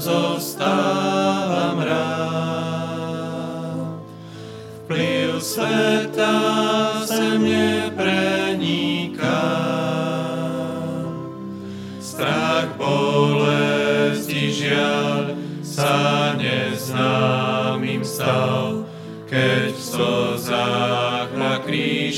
zostávam rád. Vplyv sveta sem nepreniká, strach, bolesť i žiaľ sa neznámym stal, keď v slzách na kríž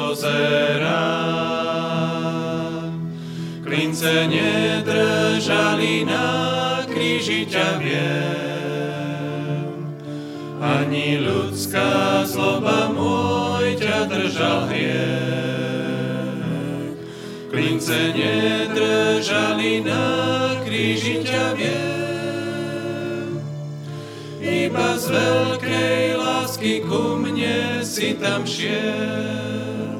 pozerám. Klince nedržali na kríži ťa viem, ani ľudská zloba môj ťa držal hriech. Klince nedržali na kríži ťa viem, iba z veľkej lásky ku mne si tam šiel.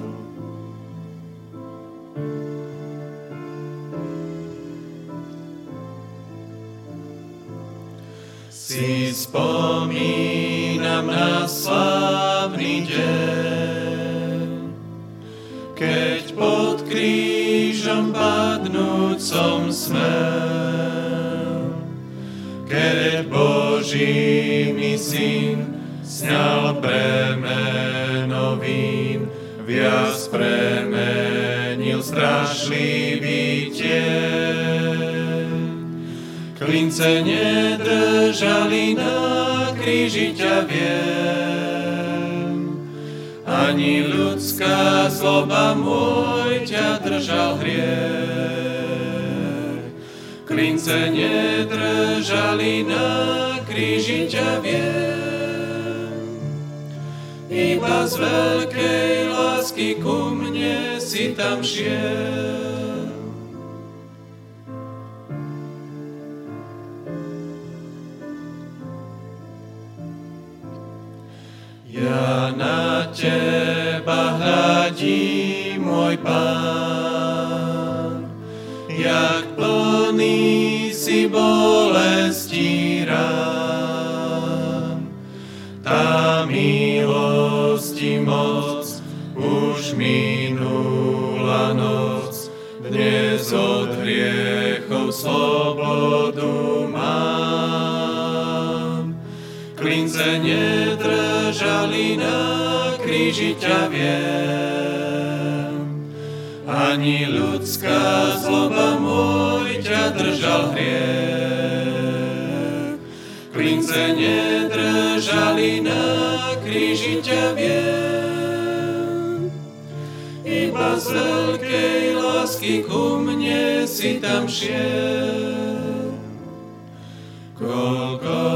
Si spomínam na slávny deň, keď pod krížom padnúť som smel, keď Boží mi syn sňal bremeno vín, viac premenil strašlivý tieň. Klince nedržali na kríži ťa viem, ani ľudská zloba môj ťa držal hriech. Klince nedržali na kríži ťa viem, iba z veľkej lásky ku mne si tam šiel. Ja na teba hľadím, môj Pán, jak plný si bolestí rán. Tá milosť i moc už minula noc, dnes od hriechov slobodu mám. Klince nedržali na kríži ťa viem, ani ľudská zloba môj ťa držal hriech. Klince nedržali na kríži ťa viem, iba z veľkej lásky ku mne si tam šiel. Koľko